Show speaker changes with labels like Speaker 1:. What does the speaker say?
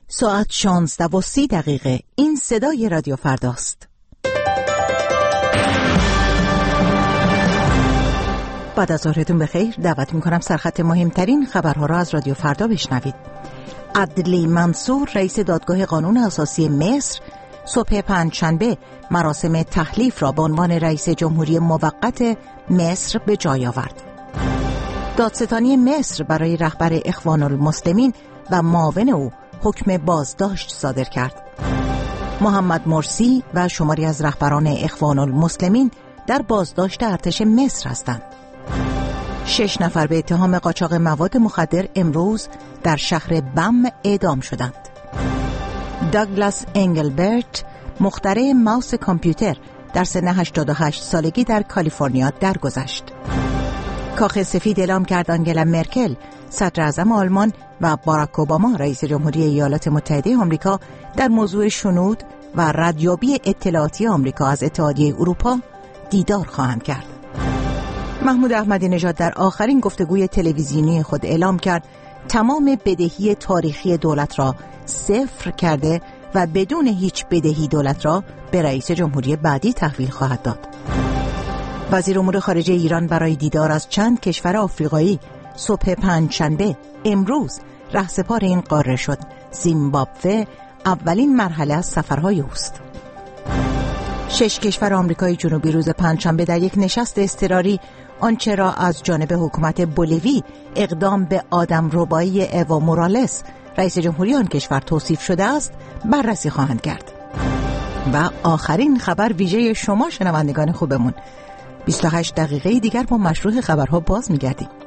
Speaker 1: ساعت 16:30. این صدای رادیو فرداست. بعد از ظهرتون بخیر. دعوت میکنم سرخط مهمترین خبرها را از رادیو فردا بشنوید. عدلی منصور رئیس دادگاه قانون اساسی مصر صبح پنجشنبه مراسم تحلیف را به عنوان رئیس جمهوری موقت مصر به جای آورد. دادستانی مصر برای رهبر اخوان المسلمین و معاون او حکم بازداشت صادر کرد. محمد مرسی و شماری از رهبران اخوان المسلمین در بازداشت ارتش مصر هستند. 6 نفر به اتهام قاچاق مواد مخدر امروز در شهر بم اعدام شدند. داگلاس انگلبرت مخترع ماوس کامپیوتر در سن 88 سالگی در کالیفرنیا درگذشت. کاخ سفید اعلام کرد آنگلا مرکل صدر اعظم آلمان و باراک اوباما رئیس جمهوری ایالات متحده آمریکا در موضوع شنود و ردیابی اطلاعاتی آمریکا از اتحادیه اروپا دیدار خواهند کرد. محمود احمدی نژاد در آخرین گفتگوی تلویزیونی خود اعلام کرد تمام بدهی تاریخی دولت را صفر کرده و بدون هیچ بدهی دولت را به رئیس جمهوری بعدی تحویل خواهد داد. وزیر امور خارجه ایران برای دیدار از چند کشور آفریقایی صبح پنجشنبه امروز رهسپار این قاره شد. زیمبابوه اولین مرحله از سفرهای اوست. 6 کشور آمریکای جنوبی روز پنجشنبه در یک نشست اضطراری آنچه را از جانب حکومت بولیوی اقدام به آدمربایی اوا مورالس رئیس جمهوری آن کشور توصیف شده است بررسی خواهند کرد. و آخرین خبر ویژه شما شنوندگان خوبمون. 28 دقیقه دیگر با مشروع خبرها باز می‌گردیم.